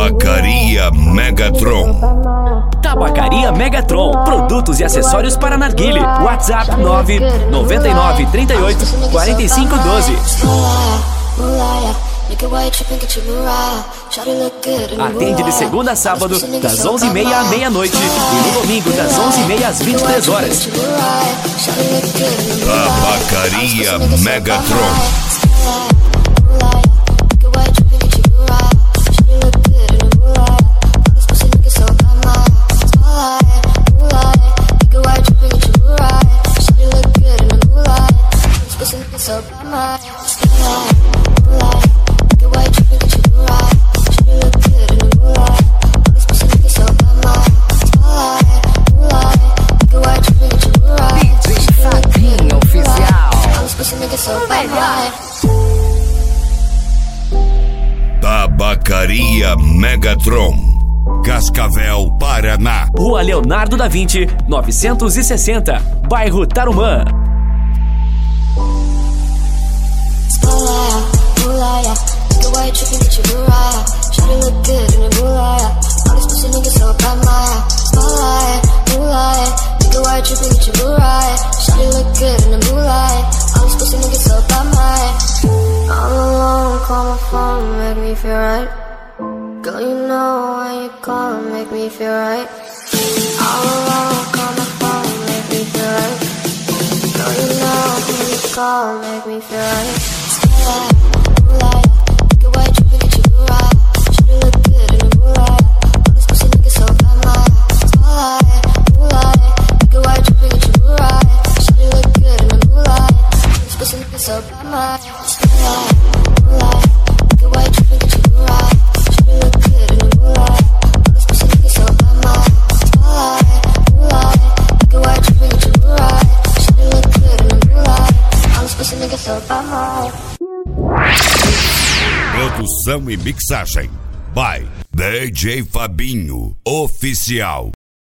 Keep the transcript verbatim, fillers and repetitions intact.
Tabacaria Megatron. Tabacaria Megatron. Produtos e acessórios para narguile. WhatsApp nove nove nove três oito quatro cinco um dois. Atende de segunda a sábado, das onze e meia à meia-noite. E no domingo, das onze e meia às vinte e três horas. Tabacaria Megatron. Tabacaria Megatron, Cascavel, Paraná. Rua Leonardo da Vinci, novecentos e sessenta, bairro Tarumã. Call my phone, make me feel right. Girl, you know when you call, make me feel right. All alone, call my phone, make me feel right. Girl, you know when you call, make me feel right. Spotlight, moonlight, make it white, dripping, get you right. Shawty look good in the moonlight. All these pussy niggas so bad, my spotlight, moonlight, make it white, dripping, get you right. Shawty look good in the moonlight. All these pussy niggas so bad, my spotlight. Produção e mixagem by D J Fabinho Oficial.